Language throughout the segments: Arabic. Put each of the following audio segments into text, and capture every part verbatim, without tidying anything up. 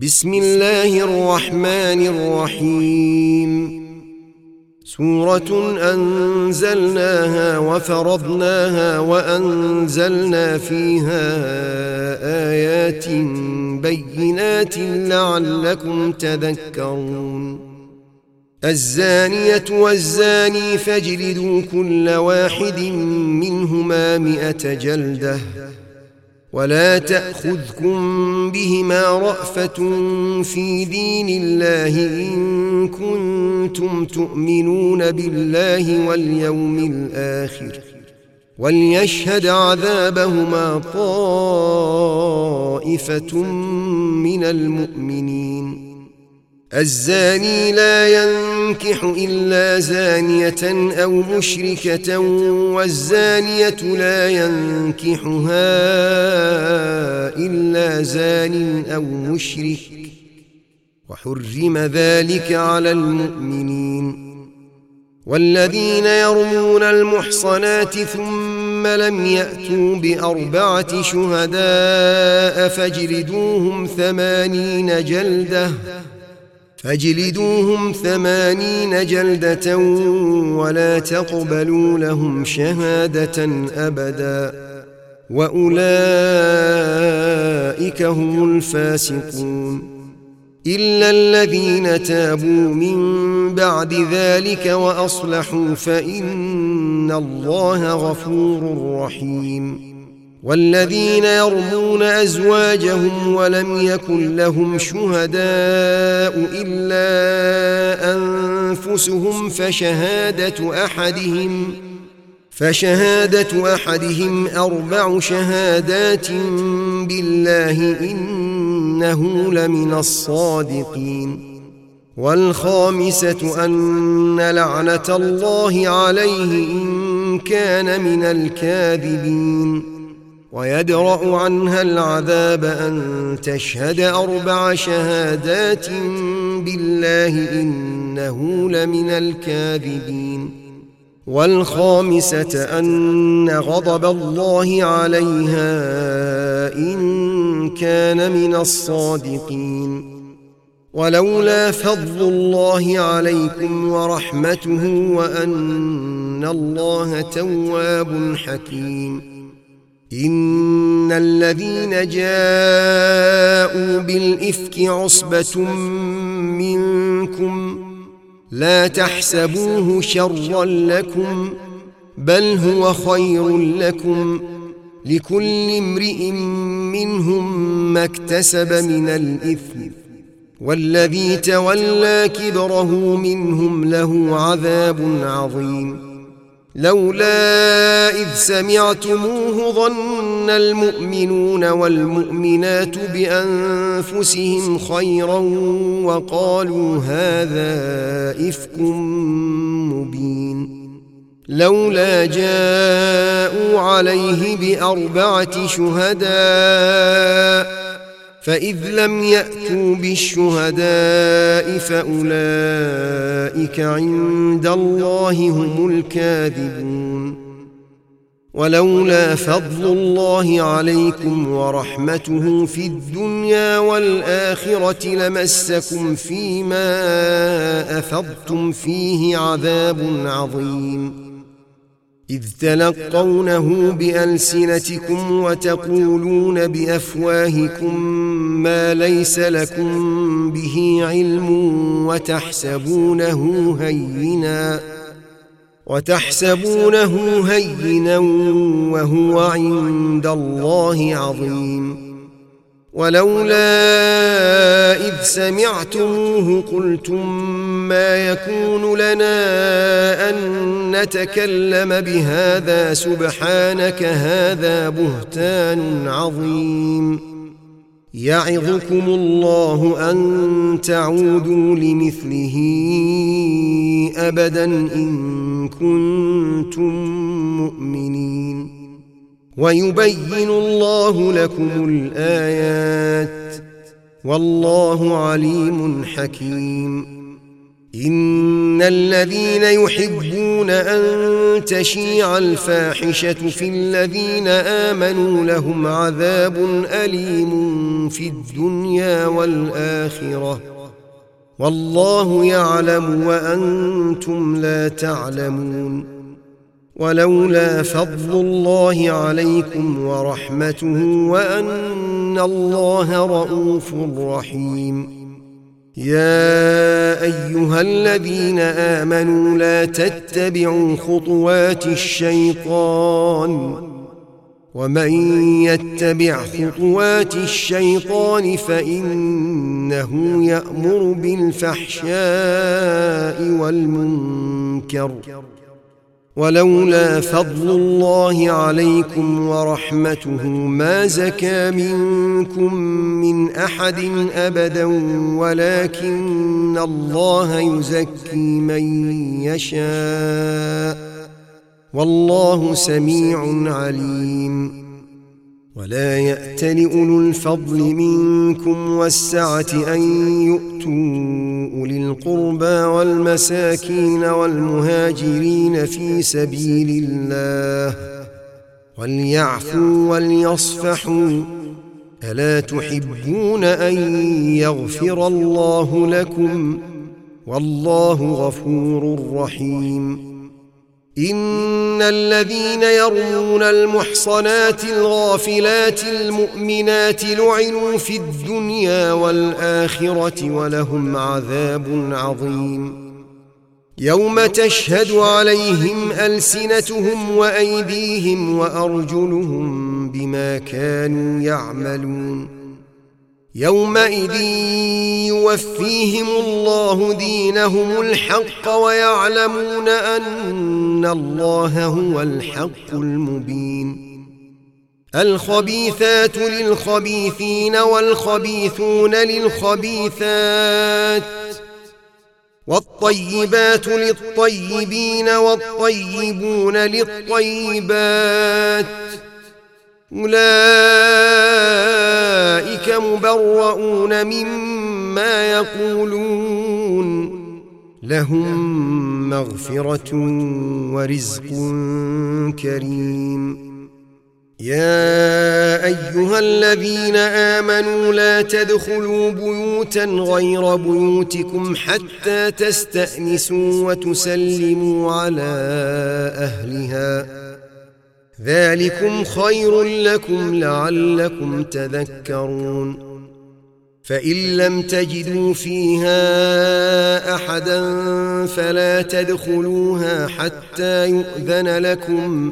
بسم الله الرحمن الرحيم. سورة أنزلناها وفرضناها وأنزلنا فيها آيات بينات لعلكم تذكرون. الزانية والزاني فاجلدوا كل واحد منهما مئة جلدة ولا تأخذكم بهما رأفة في دين الله إن كنتم تؤمنون بالله واليوم الآخر وليشهد عذابهما طائفة من المؤمنين. الزاني لا ينكح إلا زانية أو مشركة والزانية لا ينكحها إلا زان أو مشرك وحرم ذلك على المؤمنين. والذين يرمون المحصنات ثم لم يأتوا بأربعة شهداء فاجلدوهم ثمانين جلدة فاجلدوهم ثمانين جلدة ولا تقبلوا لهم شهادة أبدا وأولئك هم الفاسقون. إلا الذين تابوا من بعد ذلك وأصلحوا فإن الله غفور رحيم. والذين يرمون أزواجهم ولم يكن لهم شهداء إلا أنفسهم فشهادة أحدهم فشهادة أحدهم أربع شهادات بالله إنه لمن الصادقين. والخامسة أن لعنة الله عليه إن كان من الكاذبين. ويدرأ عنها العذاب أن تشهد أربع شهادات بالله إنه لمن الكاذبين. والخامسة أن غضب الله عليها إن كان من الصادقين. ولولا فضل الله عليكم ورحمته وأن الله تواب حكيم. إن الذين جاءوا بالإفك عصبة منكم لا تحسبوه شرا لكم بل هو خير لكم لكل امرئ منهم ما اكتسب من الإثم والذي تولى كبره منهم له عذاب عظيم. لولا إذ سمعتموه ظن المؤمنون والمؤمنات بأنفسهم خيرا وقالوا هذا إفك مبين. لولا جاءوا عليه بأربعة شهداء فإذ لم يأتوا بالشهداء فأولئك عند الله هم الكاذبون. ولولا فضل الله عليكم ورحمته في الدنيا والآخرة لمسكم فيما أفضتم فيه عذاب عظيم. إذ تلقونه بألسنتكم وتقولون بأفواهكم ما ليس لكم به علم وتحسبونه هينا وتحسبونه هينا وهو عند الله عظيم. ولولا إذ سمعتموه قلتم ما يكون لنا أن نتكلم بهذا سبحانك هذا بهتان عظيم. يعظكم الله أن تعودوا لمثله أبدا إن كنتم مؤمنين. ويبين الله لكم الآيات والله عليم حكيم. إن الذين يحبون أن تشيع الفاحشة في الذين آمنوا لهم عذاب أليم في الدنيا والآخرة والله يعلم وأنتم لا تعلمون. ولولا فضل الله عليكم ورحمته وأن الله رؤوف رحيم. يا أيها الذين آمنوا لا تتبعوا خطوات الشيطان ومن يتبع خطوات الشيطان فإنه يأمر بالفحشاء والمنكر ولولا فضل الله عليكم ورحمته ما زكى منكم من أحد أبدا ولكن الله يزكي من يشاء والله سميع عليم. ولا يأتل أولو الفضل منكم والسعة أن يؤتوا أولي القربى والمساكين والمهاجرين في سبيل الله وليعفوا وليصفحوا ألا تحبون أن يغفر الله لكم والله غفور رحيم. إن الذين يرمون المحصنات الغافلات المؤمنات لعنوا في الدنيا والآخرة ولهم عذاب عظيم. يوم تشهد عليهم ألسنتهم وأيديهم وأرجلهم بما كانوا يعملون يومئذ يوفيهم الله دينهم الحق ويعلمون أن الله هو الحق المبين. الخبيثات للخبيثين والخبيثون للخبيثات والطيبات للطيبين والطيبون للطيبات أولئك مبرؤون مما يقولون لهم مغفرة ورزق كريم. يا أيها الذين آمنوا لا تدخلوا بيوتا غير بيوتكم حتى تستأنسوا وتسلموا على أهلها ذلكم خير لكم لعلكم تذكرون. فإن لم تجدوا فيها أحدا فلا تدخلوها حتى يؤذن لكم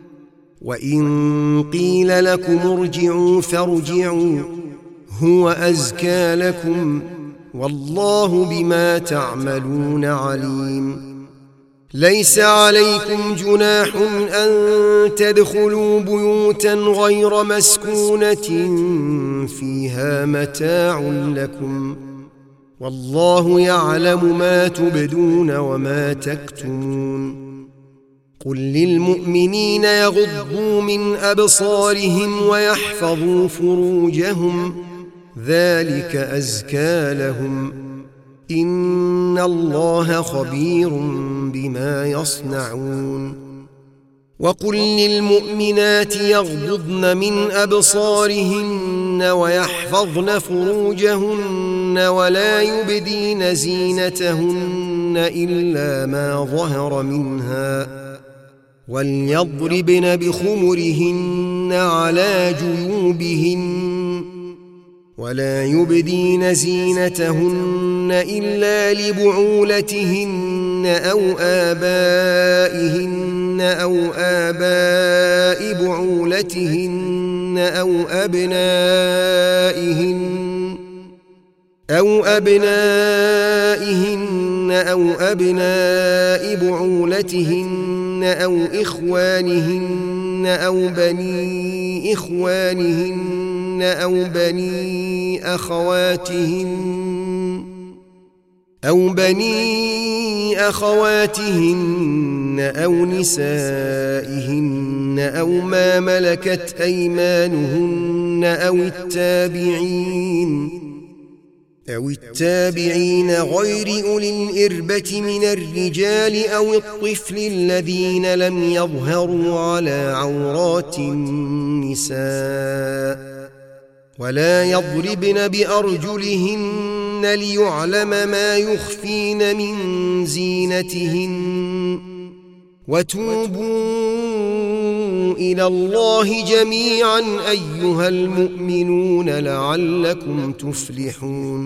وإن قيل لكم ارجعوا فارجعوا هو أزكى لكم والله بما تعملون عليم. ليس عليكم جناح أن تدخلوا بيوتا غير مسكونة فيها متاع لكم والله يعلم ما تبدون وما تكتمون. قل للمؤمنين يغضوا من أبصارهم ويحفظوا فروجهم ذلك أزكى لهم إن الله خبير بما يصنعون. وقل للمؤمنات يغضضن من أبصارهن ويحفظن فروجهن ولا يبدين زينتهن إلا ما ظهر منها وليضربن بخمرهن على جيوبهن ولا يبدين زينتهن إلا لبعولتهن أو آبائهن أو آباء بعولتهن أو أبنائهن أو أبنائهن أو أبناء بعولتهن أو إخوانهن أو بني إخوانهن أو بني أخواتهن أو بني أخواتهن أو نسائهن أو ما ملكت أيمانهن أو التابعين أو التابعين غير أولي الإربة من الرجال أو الطفل الذين لم يظهروا على عورات النساء ولا يضربن بأرجلهن ليعلم ما يخفين من زينتهن وتوبوا إلى الله جميعا أيها المؤمنون لعلكم تفلحون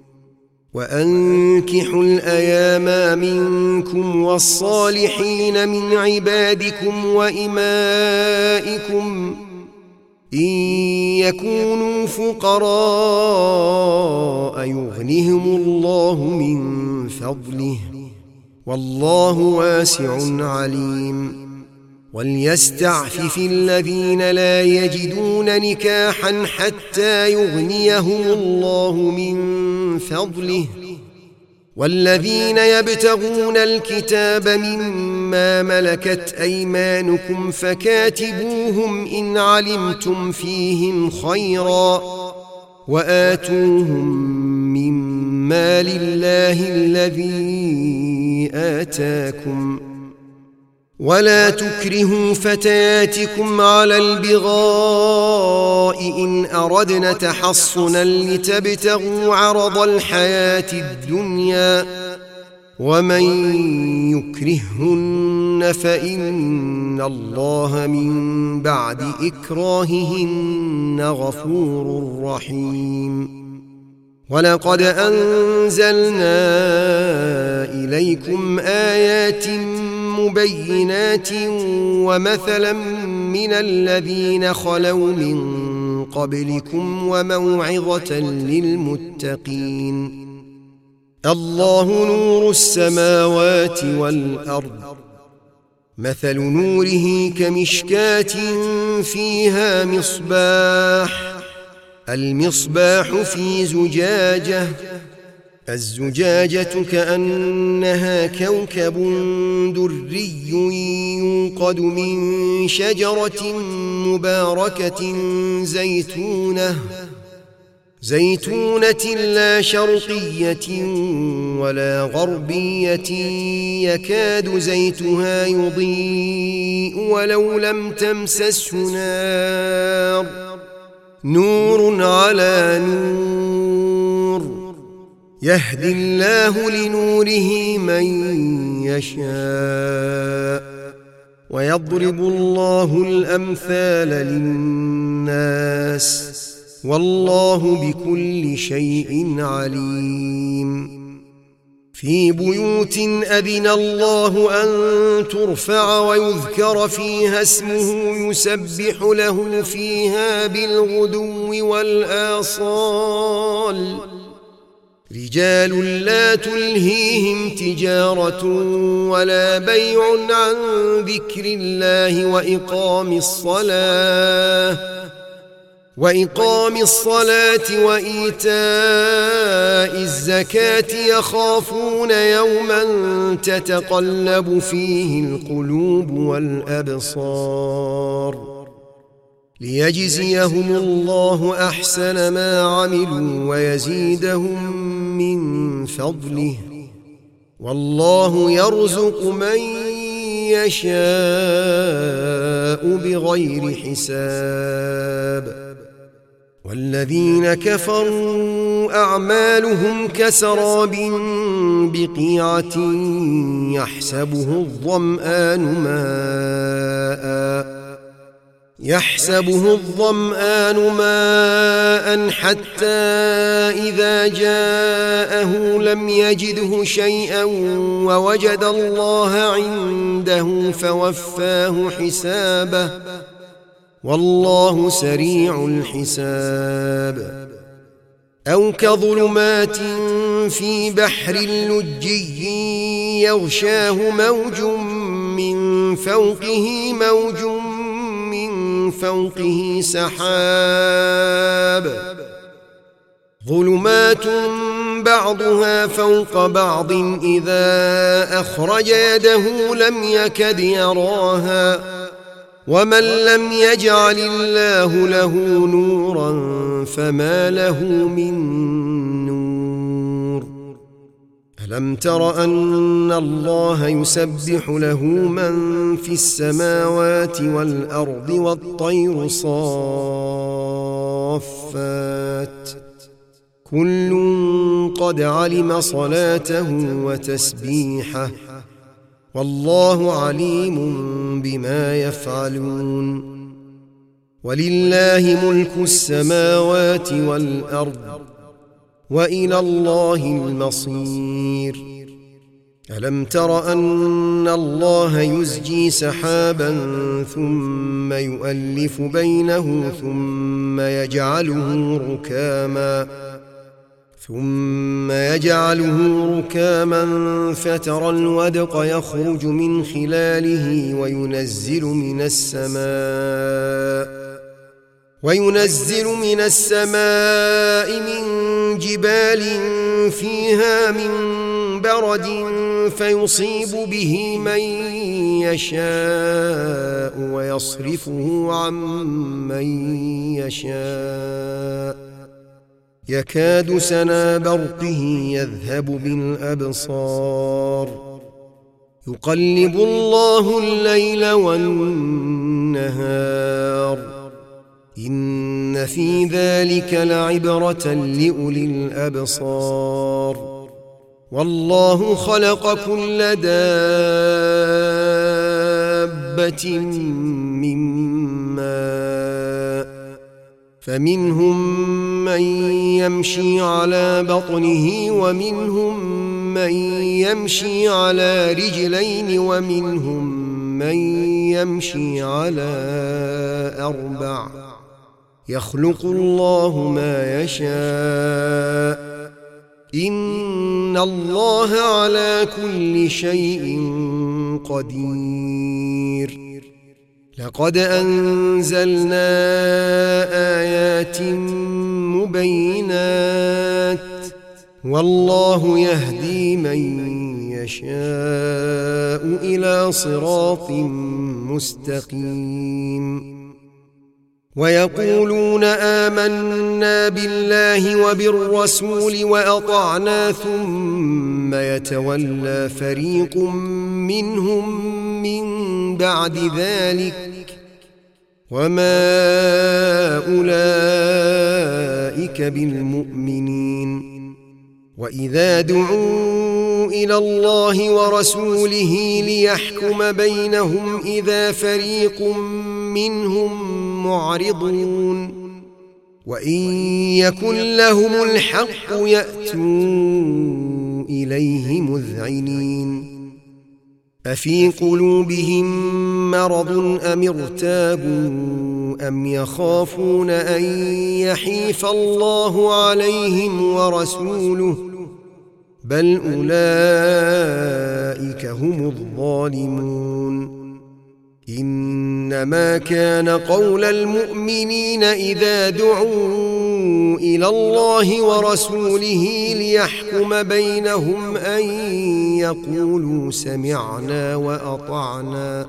وأنكحوا الأيام منكم والصالحين من عبادكم وإمائكم إن يكونوا فقراء يغنهم الله من فضله والله واسع عليم وليستعفف الذين لا يجدون نكاحا حتى يغنيهم الله من فضله والذين يبتغون الكتاب مما ملكت أيمانكم فكاتبوهم إن علمتم فيهم خيرا وآتوهم مما لله الذي آتاكم ولا تكرهوا فتياتكم على البغاء إن أردنا تحصنا لتبتغوا عرض الحياة الدنيا ومن يكرهن فإن الله من بعد إكراههن غفور رحيم ولقد أنزلنا إليكم آيات مبينات ومثلا من الذين خلوا من قبلكم وموعظة للمتقين الله نور السماوات والأرض مثل نوره كمشكاة فيها مصباح المصباح في زجاجة الزجاجة كأنها كوكب دري يوقد من شجرة مباركة زيتونة زيتونة لا شرقية ولا غربية يكاد زيتها يضيء ولو لم تمسسه نار نور على نور يهدي الله لنوره من يشاء ويضرب الله الأمثال للناس والله بكل شيء عليم في بيوت أذن الله أن ترفع ويذكر فيها اسمه يسبح له فيها بالغدو والآصال رجال لا تلهيهم تجارة ولا بيع عن ذكر الله وإقام الصلاة وإقام الصلاة وإيتاء الزكاة يخافون يوما تتقلب فيه القلوب والأبصار ليجزيهم الله أحسن ما عملوا ويزيدهم من فضله والله يرزق من يشاء بغير حساب والذين كفروا أعمالهم كسراب بقيعة يحسبه الظمآن ماء يحسبه الظمآن ماء حتى إذا جاءه لم يجده شيئا ووجد الله عنده فوفاه حسابه والله سريع الحساب أو كظلمات في بحر لجي يغشاه موج من فوقه موج من فوقه سحاب ظلمات بعضها فوق بعض إذا أخرج يده لم يكد يراها ومن لم يجعل الله له نورا فما له من نور ألم تر أن الله يسبح له من في السماوات والأرض والطير صافات كل قد علم صلاته وتسبيحه والله عليم بما يفعلون ولله ملك السماوات والأرض وإلى الله المصير ألم تر أن الله يزجي سحابا ثم يؤلف بينه ثم يجعله ركاما ثم يجعله ركاما فترى الودق يخرج من خلاله وينزل من السماء وينزل من السماء من جبال فيها من برد فيصيب به من يشاء ويصرفه عن من يشاء يكاد سنا برقه يذهب بالأبصار يقلب الله الليل والنهار إن في ذلك لعبرة لأولي الأبصار والله خلق كل دابة من ماء فمنهم من يمشي على بطنه ومنهم من يمشي على رجلين ومنهم من يمشي على أربع يخلق الله ما يشاء إن الله على كل شيء قدير لقد أنزلنا آيات مبينات والله يهدي من يشاء إلى صراط مستقيم ويقولون آمنا بالله وبالرسول وأطعنا ثم يتولى فريق منهم من بعد ذلك وما أولئك بالمؤمنين وإذا دعوا إلى الله ورسوله ليحكم بينهم إذا فريق منهم معرضون وإن يكن لهم الحق يأتوا إليه مذعنين أفي قلوبهم مرض أم ارتابوا أم يخافون أن يحيف الله عليهم ورسوله بل أولئك هم الظالمون إنما كان قول المؤمنين إذا دعوا إلى الله ورسوله ليحكم بينهم أن يقولوا سمعنا وأطعنا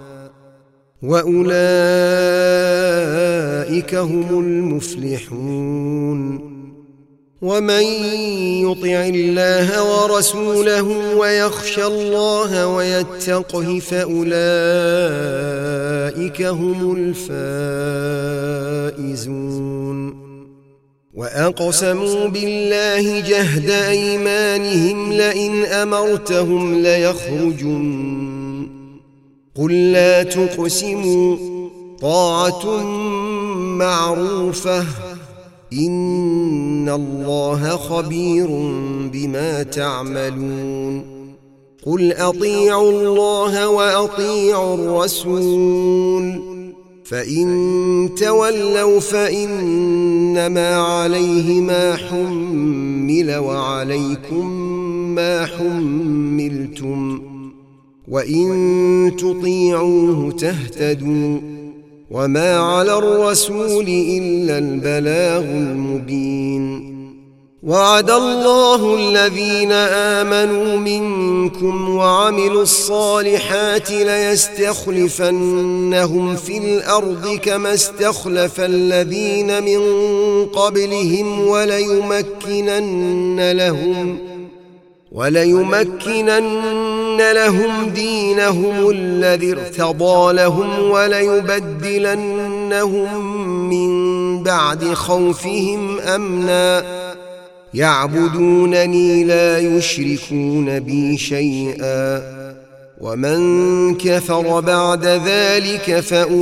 وأولئك هم المفلحون ومن يطع الله ورسوله ويخشى الله ويتقه فأولئك هم الفائزون وأقسموا بالله جهد أيمانهم لئن أمرتهم ليخرجن قل لا تقسموا طاعة معروفة إن الله خبير بما تعملون قل أطيعوا الله وأطيعوا الرسول فإن تولوا فإنما عليه ما حمل وعليكم ما حملتم وإن تطيعوه تهتدوا وما على الرسول إلا البلاغ المبين وعد الله الذين آمنوا منكم وعملوا الصالحات ليستخلفنهم في الأرض كما استخلف الذين من قبلهم وليمكنن لهم وليمكنن لهم دينهم الذي ارتضى لهم وليبدلنهم من بعد خوفهم أمنا يعبدونني لا يشركون بي شيئا ومن كفر بعد ذلك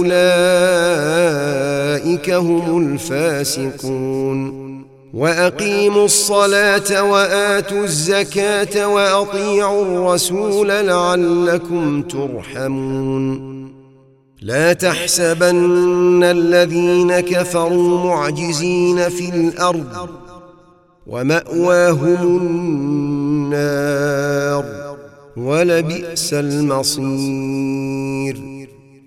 فأولئك هم الفاسقون وأقيموا الصلاة وآتوا الزكاة وأطيعوا الرسول لعلكم ترحمون لا تحسبن الذين كفروا معجزين في الأرض ومأواهم النار ولبئس المصير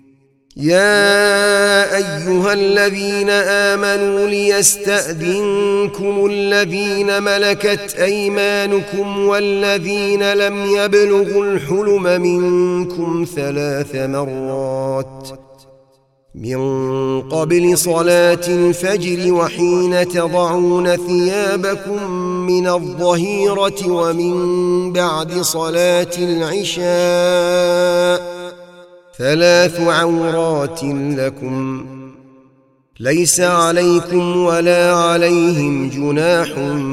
يا أيها الذين آمنوا ليستأذنكم الذين ملكت أيمانكم والذين لم يبلغوا الحلم منكم ثلاث مرات من قبل صلاة الفجر وحين تضعون ثيابكم من الظهيرة ومن بعد صلاة العشاء ثلاث عورات لكم ليس عليكم ولا عليهم جناح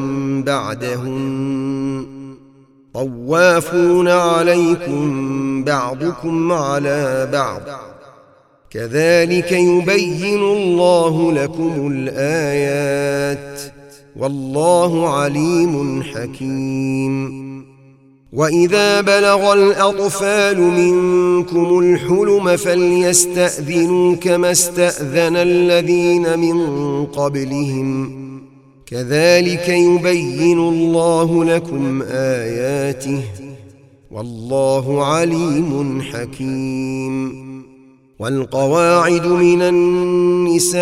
بعدهم طوافون عليكم بعضكم على بعض كذلك يبين الله لكم الآيات والله عليم حكيم وإذا بلغ الأطفال منكم الحلم فليستأذنوا كما استأذن الذين من قبلهم كذلك يبين الله لكم آياته والله عليم حكيم والقواعد من النساء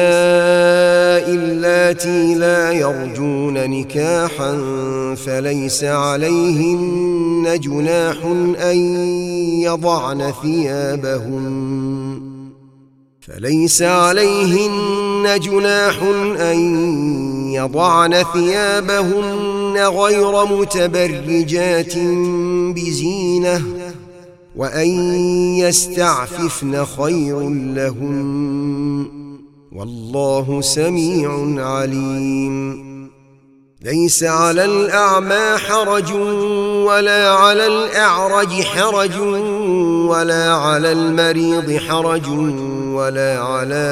اللاتي لا يرجون نكاحا فليس عليهن جناح أن يضعن ثيابهن فليس عليهن جناح أن يضعن ثيابهن غير متبرجات بزينة وأن يستعففن خير لهن والله سميع عليم ليس على الأعمى حرج ولا على الأعرج حرج ولا على المريض حرج ولا على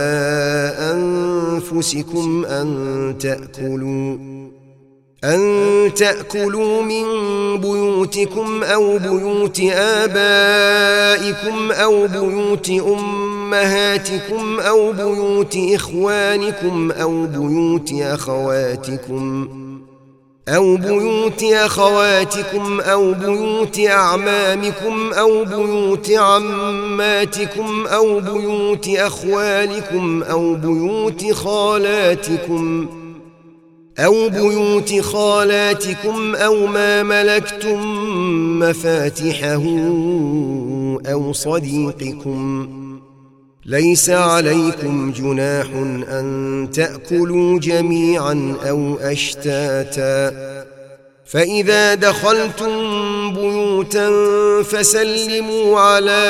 أنفسكم أن تأكلوا أن تأكلوا من بيوتكم أو بيوت آبائكم أو بيوت أمهاتكم أو بيوت إخوانكم أو بيوت أخواتكم أو بيوت أخواتكم أو بيوت أعمامكم أو بيوت عماتكم أو بيوت أخوالكم أو بيوت خالاتكم أو بيوت خالاتكم أو ما ملكتم مفاتحه أو صديقكم ليس عليكم جناح أن تأكلوا جميعا أو أشتاتا فإذا دخلتم بيوتا فسلموا على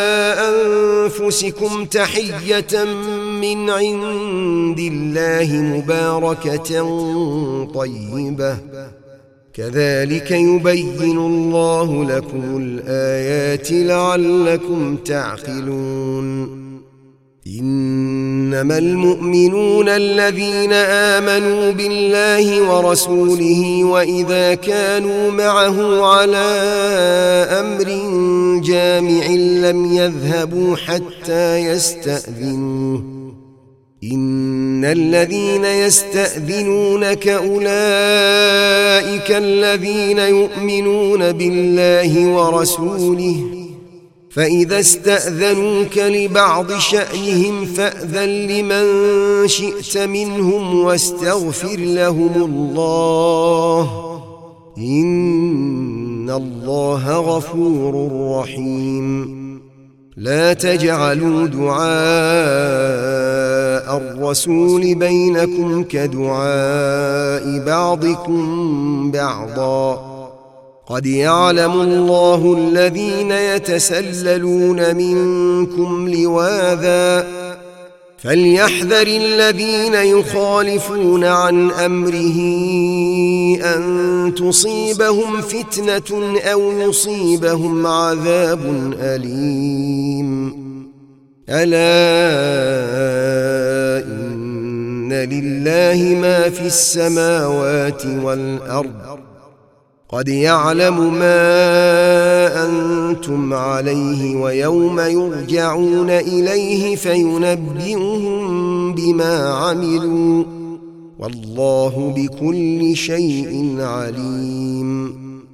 أنفسكم تحية من عند الله مباركة طيبة كذلك يبين الله لكم الآيات لعلكم تعقلون إنما المؤمنون الذين آمنوا بالله ورسوله وإذا كانوا معه على أمر جامع لم يذهبوا حتى يستأذنوه إن الذين يستأذنونك أولئك الذين يؤمنون بالله ورسوله فإذا استأذنوك لبعض شأنهم فأذن لمن شئت منهم واستغفر لهم الله إن الله غفور رحيم لا تجعلوا دعاء الرسول بينكم كدعاء بعضكم بعضا قد يعلم الله الذين يتسللون منكم لواذا فليحذر الذين يخالفون عن أمره أن تصيبهم فتنة أو يصيبهم عذاب أليم. ألا إن لله ما في السماوات والأرض قد يعلم ما أنتم عليه ويوم يرجعون إليه فينبئهم بما عملوا والله بكل شيء عليم.